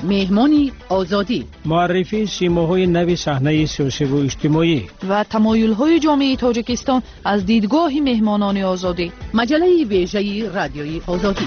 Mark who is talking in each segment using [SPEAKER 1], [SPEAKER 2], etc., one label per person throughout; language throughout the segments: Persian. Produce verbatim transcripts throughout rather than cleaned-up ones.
[SPEAKER 1] مهمانی آزادی،
[SPEAKER 2] معرفی سیماهای نو صحنه سیاسی و اجتماعی
[SPEAKER 3] و تمایل‌های جامعه تاجیکستان از دیدگاه مهمانان آزادی.
[SPEAKER 1] مجله ویژه رادیوی آزادی.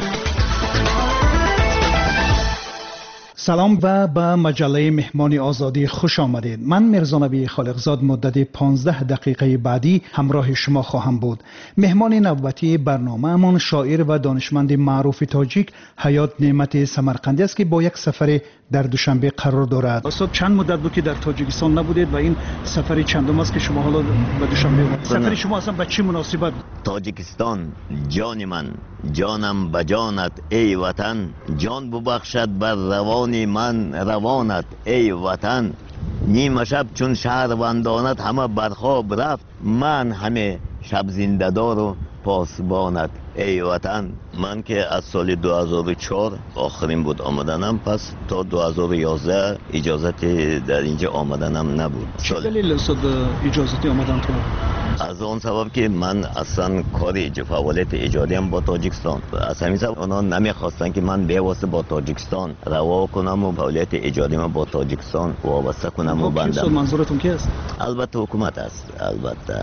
[SPEAKER 4] سلام و به مجله مهمان آزادی خوش آمدید. من میرزا نبی خالقزاد مدت پانزده دقیقه بعدی همراه شما خواهم بود. مهمان نوبتی برنامه امان شاعر و دانشمند معروف تاجیک حیات نعمت سمرقندی است که با یک سفر در دوشنبه قرار دارد. استاد چند مدت بود که در تاجیکستان نبودید و این سفر چندم است که شما حالا به دوشنبه اومدید؟ سفر شما اصلا به چه مناسبت؟
[SPEAKER 5] تاجیکستان جان من، جانم به جانت ای وطن، جان ببخشد بر روان من روانت ای وطن. نیمه شب چون شهروندانت همه برخواب رفت، من همه شب زنده دار و پاسبانت ای وطن. من که از سال دو هزار و چهار آخرین بود آمدنم، پس تا دو هزار و یازده اجازت در اینجا آمدنم نبود.
[SPEAKER 4] چه دلیل استاد اجازتی آمدن تو؟
[SPEAKER 5] از اون سبب که من اصلا کاری فعالیت ایجادیم با تاجیکستان، از همین سبب اونا نمیخواستن که من به واسطه با تاجیکستان روا کنم و فعالیت ایجادیم با تاجیکستان وابسته کنم و بندم.
[SPEAKER 4] منظورتون کی است؟
[SPEAKER 5] البته حکومت است، البته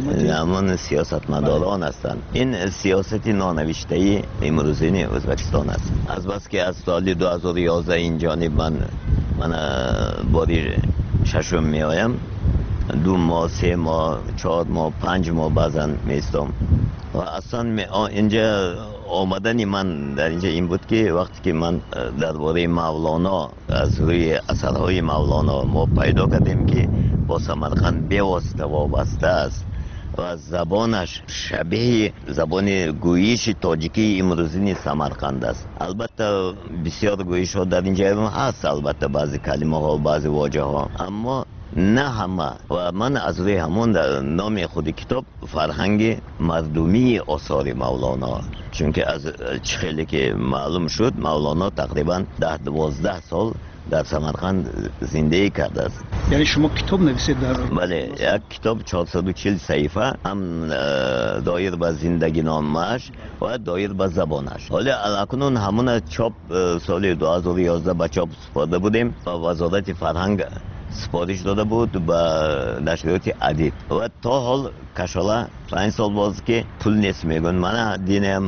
[SPEAKER 5] همون سیاستمداران هستند. این سیاست نانوشته امروزین ازبکستان است. از بس که از سال دو هزار و یازده این جانب من من باری ششم می آیم، دو ماه، سه ماه، چهار ماه، پنج ماه بعضا میستم و اصلا اینجا آمدنی من در اینجا این بود که وقتی که من درباره مولانا از روی اثرهای مولانا ما پیدا کردیم که با سمرقند بیواسطه وابسته است و زبانش شبیه زبان گویش تاجیکی امروزین سمرقند است. البته بسیار گویش ها در اینجا هست، البته بعضی کلمه ها و بعضی واژه ها، اما نه همه. و من از روی همون نام خود کتاب فرهنگ مردمی آثار مولانا، چون که از خیلی که معلوم شد مولانا تقریبا ده دوازده سال در سمرقند زندگی کرده است.
[SPEAKER 4] یعنی شما کتاب نویسید در؟
[SPEAKER 5] بله، یک کتاب چهارصد و چهل صفحه، هم دایر به زندگی نامش و دایر به زبانش. حالا اکنون همون چاپ سال دو هزار و یازده به چاپ سپرده بودیم و وزارت فرهنگ سپارش داده بود به نشریات ادیب و تا حال کشاله پنج سال باز که پول نیست. میگن من دینم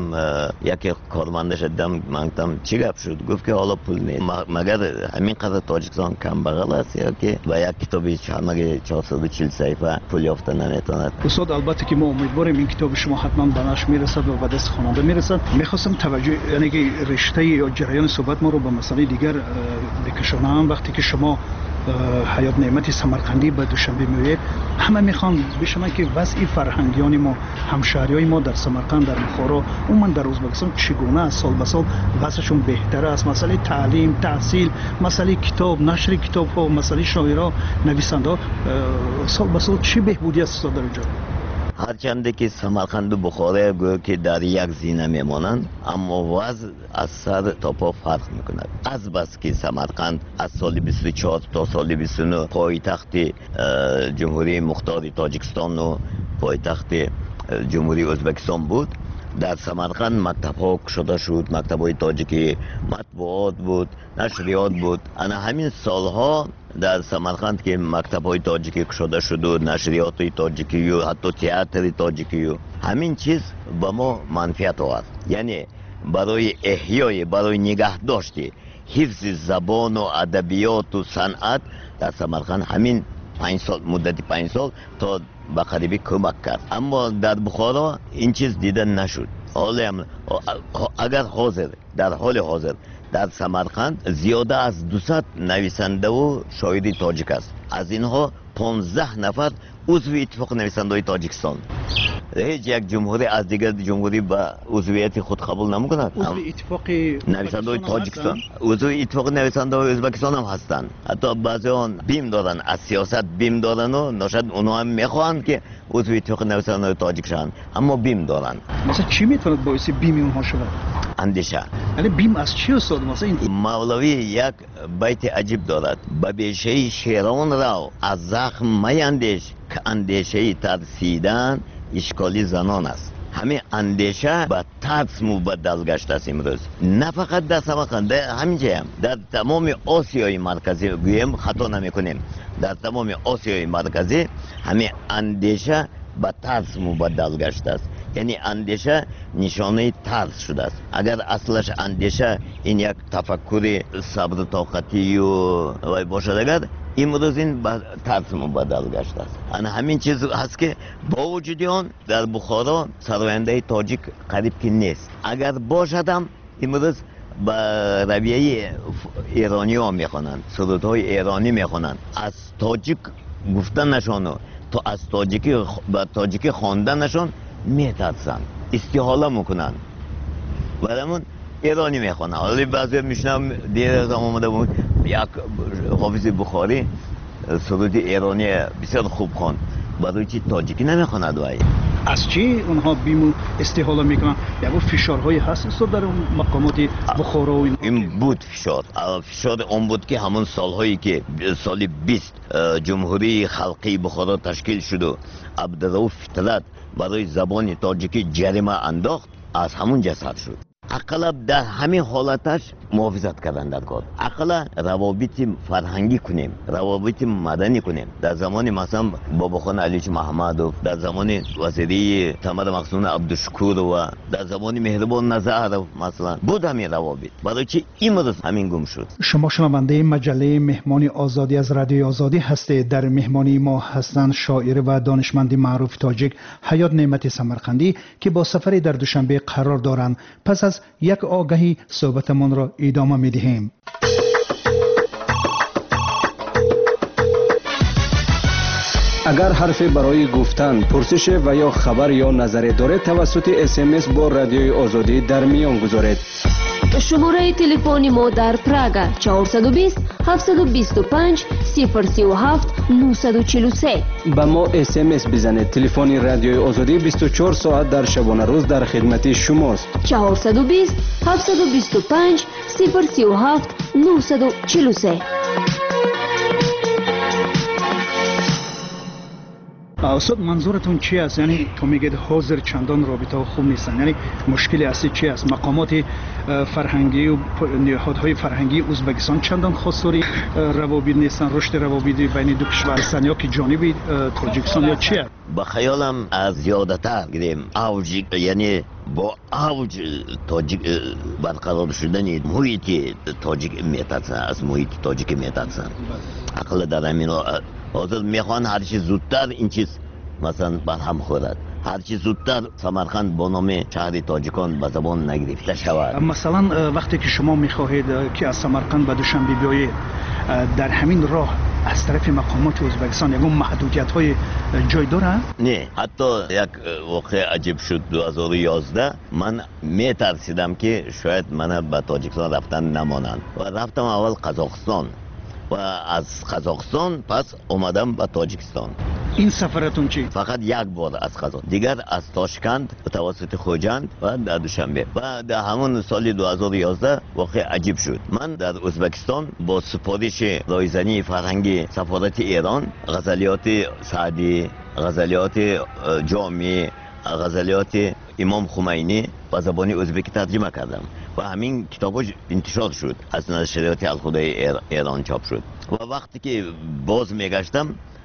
[SPEAKER 5] یک کارمنده شدم، من گفتم چی گپ شد؟ گفت که حالا پول نیست. مگر همین قدر تاجیکستان کم بغل است یا که با یک کتابی چهارصد و چهل صفحه پول یافته نمیتواند؟
[SPEAKER 4] استاد البته که ما امیدواریم این کتاب شما حتما به نشر میرسد و به دست خواننده میرسد. میخواستم توجه یعنی که رشته یا جریان صحبت ما رو به مسئله دیگر بکشانم. وقتی که شما حیات نعمت سمرقندی به دوشنبه میوید، همه میخوان بشنن که وضع فرهنگیان ما، همشهریای ما در سمرقند، در بخارا، عموما در ازبکستان چگونه است؟ سال به سال وضعشون بهتر است؟ مسئله تعلیم، تحصیل، مسئله کتاب، نشر کتاب ها، مسئله شاعرها، نویسنده، سال به سال چه بهبودی است در اینجا؟
[SPEAKER 5] هرچند که سمرقند و بخارا گویا که در یک زینه میمانند، اما وضع از سر تا پا فرق میکند. از بس که سمرقند از سال بیست و چهار تا سال بیست و نه پایتخت جمهوری مختار تاجیکستان و پایتخت جمهوری ازبکستان بود، در سمرقند مکتب ها شده شد، مکتب های تاجیکی، مطبوعات بود، نشریات بود. انا همین سالها در سمرقند که مکتب های تاجیکی شده شد و نشریات های تاجیکی و حتی تئاتر تاجیکی و همین چیز با ما منفعت آورد. یعنی برای احیای، برای نگه داشتی حفظ زبان و ادبیات و صنعت در سمرقند همین پنج سال، مدت پنج سال تا به قریبی کمک کرد. اما در بخارا این چیز دیده نشد. حالا اگر حاضر در حال حاضر در سمرقند زیاده از دویست نویسنده و شاعر تاجیک است. از اینها پانزده نفر عضو اتفاق نویسنده های تاجیکستان. هیچ یک جمهوری از دیگر جمهوری به عضویت خود قبول نمی‌کند.
[SPEAKER 4] عضو اتفاق
[SPEAKER 5] نویسنده های تاجیکستان، عضو اتفاق نویسنده های ازبکستان هم هستند. حتی بعضی آن بیم دارن، از سیاست بیم دارن و نشد اونها هم میخواهند که عضو اتفاق نویسنده های تاجیک شوند، اما بیم دارن.
[SPEAKER 4] مثلا چی میتواند باعث بیم اونها شود؟
[SPEAKER 5] اندیشه.
[SPEAKER 4] یعنی بیم از چی استاد؟ مثلا این
[SPEAKER 5] مولوی یک بیت عجیب دارد: به بیشه شیران را از زخم میندیش که اندیشه ترسیدن اشکالی زنان است. همه اندیشه به ترس مبدل گشته است امروز. نه فقط در سمرقند، در همین جای هم، در تمام آسیای مرکزی گویم خطا نمی کنیم، در تمام آسیای مرکزی همه اندیشه به ترس مبدل گشته است. یعنی اندیشه نشانه ترس شده است. اگر اصلش اندیشه این یک تفکر صبر و طاقتی و باشد، اگر امروز این به ترس مبدل گشته است. انا همین چیز هست که با وجود آن در بخارا سراینده تاجیک قریب که نیست. اگر باشدم امروز با رویه ایرانی ها میخوانند، سرودهای ایرانی میخوانند، از تاجیک گفتنشان تو از تاجیکی با تاجیکی خواندنشان میترسند، استحاله میکنند. برامون ایرانی میخوانند. حالا بعضی میشنم دیگه زمان آمده بود یک حافظ بخاری سرود ایرانی بسیار خوب خواند، برای چی تاجیکی نمیخواند؟ وای
[SPEAKER 4] از چی اونها بیمو استحاله میکنن؟ یا فشارهایی هست استاد در اون مقامات بخارا و
[SPEAKER 5] این بود فشار. فشار اون بود که همون سالهایی که سال بیست جمهوری خلقی بخارا تشکیل شد و عبدالرؤوف فطرت برای زبان تاجیکی جریمه انداخت، از همون جسد شد. اقلا در همین حالتش محافظت کردن در کار. اقلا روابط فرهنگی کنیم، روابط مدنی کنیم. در زمان مثلا باباخان علیچ محمدوف، در زمان وزیری تمر مقصون عبدالشکور و در زمان مهربان نظر مثلا بود همین روابط. برای چی امروز همین گم شد؟
[SPEAKER 4] شما شنونده مجله مهمان آزادی از رادیوی آزادی هستید. در مهمانی ما هستند شاعر و دانشمند معروف تاجیک حیات نعمت سمرقندی که با سفری در دوشنبه قرار دارند. پس از یک آگهی صحبتمان را ادامه می‌دهیم.
[SPEAKER 6] اگر حرفی برای گفتن، پرسش و یا خبر یا نظری دارید توسط اس ام اس با رادیوی آزادی در میان گذارید.
[SPEAKER 7] شماره تلفن ما در پراگ چهارصد و بیست هفتصد و بیست و پنج صفر سی و هفت نهصد و چهل و سه.
[SPEAKER 6] با ما اس ام اس بزنید. تلفن رادیوی آزادی بیست و چهار ساعت در شبانه روز در خدمت شماست.
[SPEAKER 7] چهارصد و بیست هفتصد و بیست و پنج صفر سی و هفت نهصد و چهل و سه.
[SPEAKER 4] استاد منظورتون چی است؟ یعنی تو میگید حاضر چندان رابطه ها خوب نیستن، یعنی مشکل اصلی چی است؟ مقامات فرهنگی و نهادهای فرهنگی ازبکستان چندان خاصوری روابط نیستن، رشد روابط بین دو کشور هستن یا که جانبی تاجیکستان یا چی است؟
[SPEAKER 5] با خیالم از زیادتر گیریم اوج، یعنی با اوج تاجیک برقرار شدن محیط تاجیک میترسن، از محیط تاجیک میترسن. عقل در همین حاضر میخوان هر چیز زودتر این چیز مثلا برهم خورد، هر چیز زودتر سمرقند با نام شهر تاجیکان به زبان نگرفته شود.
[SPEAKER 4] مثلا وقتی که شما میخواهید که از سمرقند به دوشنبه بیایید، در همین راه از طرف مقامات ازبکستان یکم محدودیت های جای داره؟
[SPEAKER 5] نه، حتی یک واقع عجیب شد دو هزار و یازده من میترسیدم که شاید من به تاجیکستان رفتن نمانند و رفتم اول قزاقستان و از قزاقستان پس اومدم به تاجیکستان.
[SPEAKER 4] این سفرتون چی؟
[SPEAKER 5] فقط یک بار از قزاق، دیگر از تاشکند به توسط خوجند و در دوشنبه. و در همون سال دو هزار و یازده واقع عجیب شد. من در ازبکستان با سفارش رایزنی فرهنگی سفارت ایران غزلیات سعدی، غزلیات جامی، غزلیات امام خمینی به زبان ازبکی ترجمه کردم و همین کتابش انتشار شد، از نشریات الخدای ایران چاپ شد. و وقتی که باز میگشتم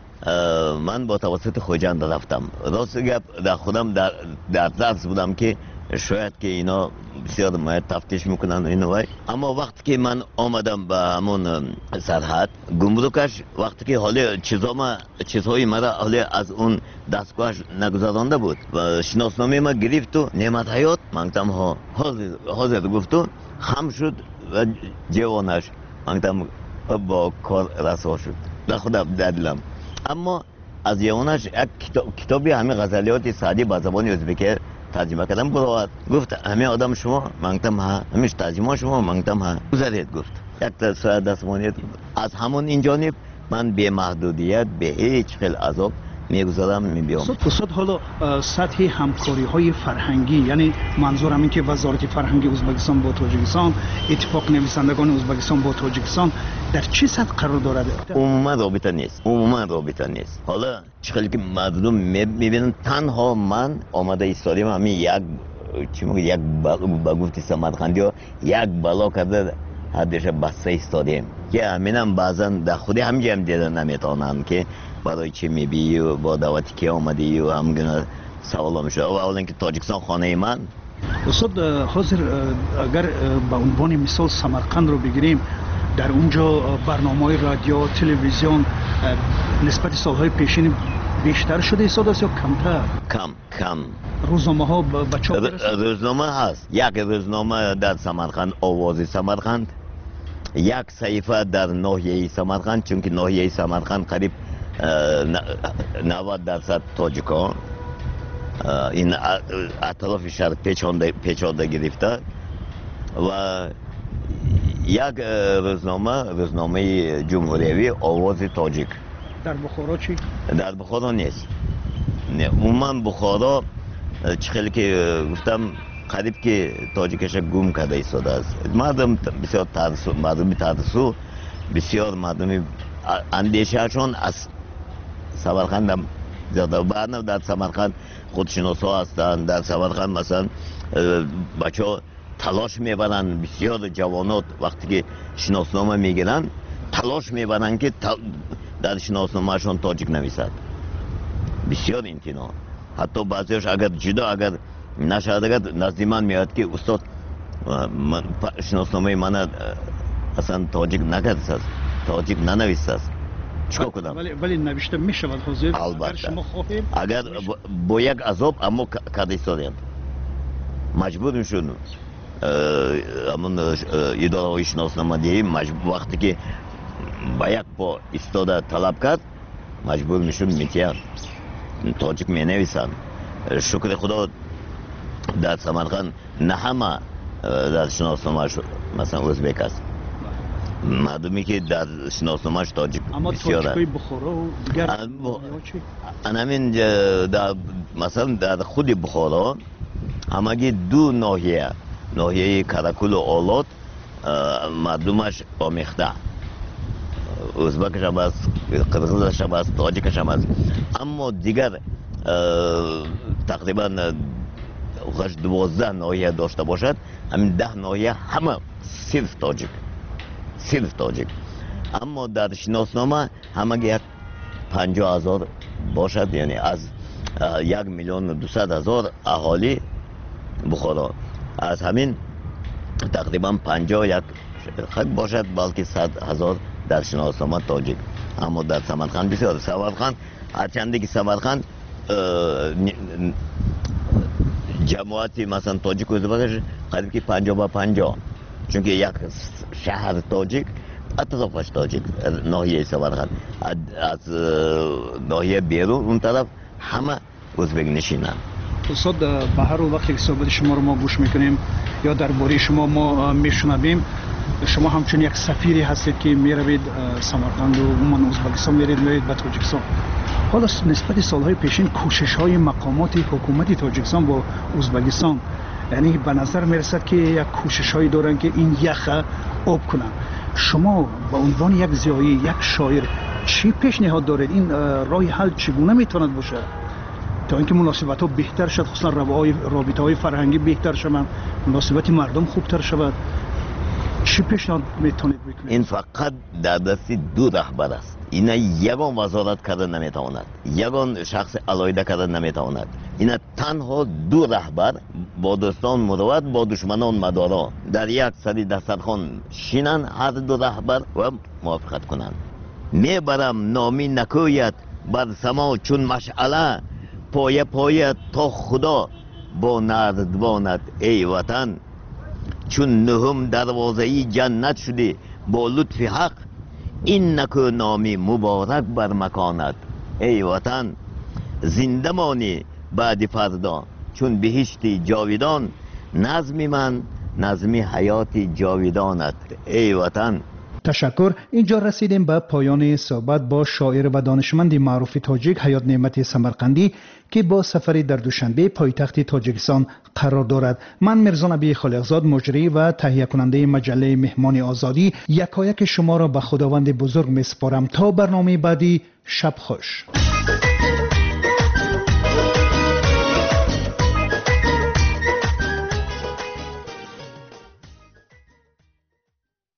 [SPEAKER 5] من با توسط خوجند رفتم. راست گپ در خودم در در ترس بودم که شاید که اینا بسیار باید تفتیش میکنن اینو وای. اما وقتی که من آمدم به همون سرحد گمرکش، وقتی که حالا چیزا چیزهای مرا حالا از اون دستگاهش نگذرانده بود و شناسنامه ما گرفت و نعمت حیات منگتم ها حاضر حاضر گفت و خم شد و جوانش منگتم با کار رسوا شد. در خودم دادلم. اما از جوانش یک کتابی همه غزلیات سعدی با زبان ازبکی ترجمه کردم. برای گفت همه آدم شما منگتم ها، همیش ترجمه شما منگتم ها گذارید. گفت یک تا دستمانیت. از همون این جانب من به محدودیت به هیچ خیل عذاب میگذارم میبیام.
[SPEAKER 4] استاد حالا سطح همکاری های فرهنگی، یعنی منظورم این که وزارت فرهنگی ازبکستان با تاجیکستان، اتفاق نویسندگان ازبکستان با تاجیکستان در چه سطح قرار دارد؟
[SPEAKER 5] عموما رابطه نیست، عموما رابطه نیست. حالا چقدر که مردم میبینن تنها من آمده ایستادیم همین یک چی میگه یک با گفتی سمرقندی ها یک بالا کرده حدش بسته ایستادیم که همینم بعضا در خودی همینجا هم دیدن نمیتونن که برای چی میبی و با دعوتی که آمدی و همگونه سوال میشه. و اولا که تاجیکستان خانه من.
[SPEAKER 4] استاد حاضر اگر به عنوان مثال سمرقند رو بگیریم، در اونجا برنامه‌های رادیو تلویزیون نسبت سالهای پیشین بیشتر شده استاد است یا کمتر؟
[SPEAKER 5] کم کم.
[SPEAKER 4] روزنامه ها به چاپ برسد؟
[SPEAKER 5] روزنامه هست. یک روزنامه در سمرقند، آواز سمرقند، یک صحیفه در ناحیه سمرقند، چون که ناحیه سمرقند قریب نود درصد تاجیکان این اطراف شهر پیچانده پیچانده گرفته و یک روزنامه روزنامه جمهوریوی آواز تاجیک.
[SPEAKER 4] در بخارا چی؟
[SPEAKER 5] در بخارا نیست. نه عموما بخارا چخیلی که گفتم قریب که تاجیکش گم کرده ایستاده است. مردم بسیار ترسو، مردم ترسو، بسیار مردم اندیشهشون از سمرقند هم زیاده. بعد در سمرقند خودشناسا هستند. در سمرقند مثلا بچه ها تلاش میبرن، بسیار جوانات وقتی که شناسنامه میگیرن تلاش میبرن که در شناسنامهشون تاجیک نویسد. بسیار امتناع. حتی بعضیش اگر جدا اگر نشد اگر نزدی من میاد که استاد شناسنامه من اصلا تاجیک نکرده است، تاجیک ننویسته است، چیکار کنم؟
[SPEAKER 4] ولی ولی نوشته میشود حاضر.
[SPEAKER 5] اگر
[SPEAKER 4] شما خواهید
[SPEAKER 5] اگر با یک عذاب اما کرده ایستادیم مجبور میشون همون اداره های شناسنامه دهی وقتی که با یک پا ایستاده طلب کرد مجبور میشون میتیان تاجیک می نویسن. شکر خدا در سمرقند نه همه در شناسنامه مثلا ازبک است، مردمی که در شناسنامهش تاجیک بسیار است.
[SPEAKER 4] اما تاجیکای بخارا و دیگر
[SPEAKER 5] همین در مثلا در خود بخارا همگی دو ناحیه، ناحیه کرکل و آلات مردمش آمیخته، ازبکش هم است، قرغیزش هم است، تاجیکش هم است. اما دیگر تقریبا دوازده ناحیه داشته باشد، همین ده ناحیه همه صرف تاجیک، صرف تاجیک. اما در شناسنامه همگی یک پنجاه هزار باشد، یعنی از یک میلیون و دویست هزار اهالی بخارا، از همین تقریبا پنجاه یک خط باشد بلکه صد هزار در شناسنامه تاجیک. اما در سمرقند بسیار، سمرقند هرچندی که سمرقند جماعتی مثلا تاجیک و ازبکش قریب که پنجاه با پنجاه، چون که یک شهر تاجیک اطرافش تاجیک ناحیه سمرقند، از ناحیه بیرون اون طرف همه ازبک نشینن.
[SPEAKER 4] استاد به هر وقتی که صحبت شما رو ما گوش میکنیم یا درباره شما ما میشنویم، شما همچون یک سفیری هستید که میروید سمرقند و عموما ازبکستان میرید میرید به تاجیکستان. حالا نسبت سالهای پیشین کوشش های مقامات حکومت تاجیکستان با ازبکستان، یعنی به نظر میرسد که یک کوشش هایی دارن که این یخ آب کنن. شما به عنوان یک زیایی، یک شاعر، چی پیشنهاد دارید؟ این راه حل چگونه میتواند باشه تا اینکه مناسبت ها بهتر شد، خصوصا رابطه های فرهنگی بهتر شوند، مناسبت مردم خوبتر شود؟ چی پیشنهاد میتونید بکنید؟
[SPEAKER 5] این فقط در دست دو رهبر است. اینا یگان وزارت کردن نمیتواند، یگان شخص علایده کردن نمیتواند. اینا تنها دو رهبر با دوستان مروت، با دشمنان مدارا در یک سری دسترخوان شینن، هر دو رهبر و موافقت کنند. میبرم نامی نکویت بر سما چون مشعله، پایه پایه تا خدا با نردبانت ای وطن، چون نهم دروازه‌ای جنت شده با لطف حق، این نکو نامی مبارک بر مکانت ای وطن، زنده مانی بعد فردا چون بهشتی جاویدان، نظمی من نظمی حیاتی جاویدانت ای وطن.
[SPEAKER 4] تشکر. اینجا رسیدیم به پایان صحبت با شاعر و دانشمند معروف تاجیک حیات نعمت سمرقندی که با سفری در دوشنبه پایتخت تاجیکستان قرار دارد. من میرزا نبی خالقزاد مجری و تهیه کننده مجله مهمان آزادی یکایک شما را به خداوند بزرگ میسپارم تا برنامه بعدی. شب خوش.